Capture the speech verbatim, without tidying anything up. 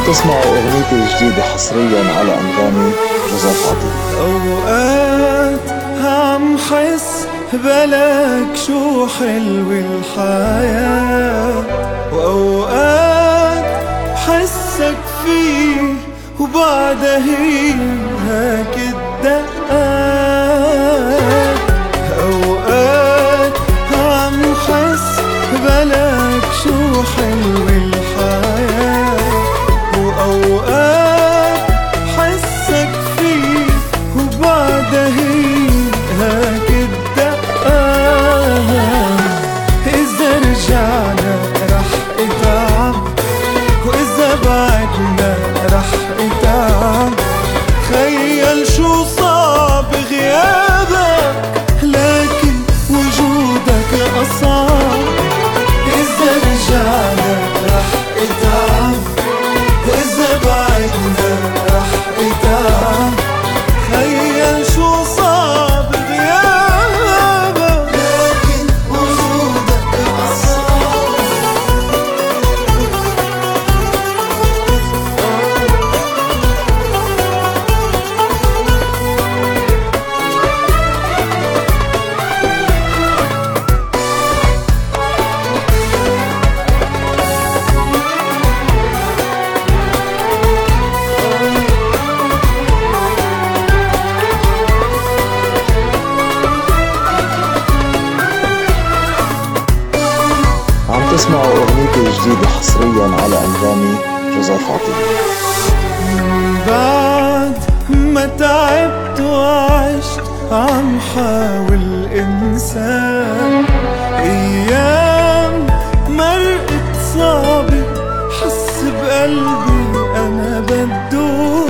تسمعوا أغنيتي الجديدة حصريا على أنغامي جوزيف عطية. أوقات عم حس بلك شو حلو الحياة، وأوقات حسك فيه وبعدها هي هاك الدقات. أوقات عم حس بلك شو حلو الحياة، وأوقات حسك فيه وبعدها هي هاك الدقات. إذا رجعنا رح اتعب، وإذا بعدنا رح اتعب. تخيل شو صعب غيابك، لكن وجودك أصعب. إذا رجعنا رح اتعب، إذا بعدنا رح اتعب. تخيل شو صعب غيابك، لكن وجودك أصعب. عم تسمعوا أغنيتي الجديدة حصريا على أنغامي جوزيف عطية. بعد ما تعبت وعشت عم حاول انساك، ايام مرقت صعبة حس بقلبي انا بدو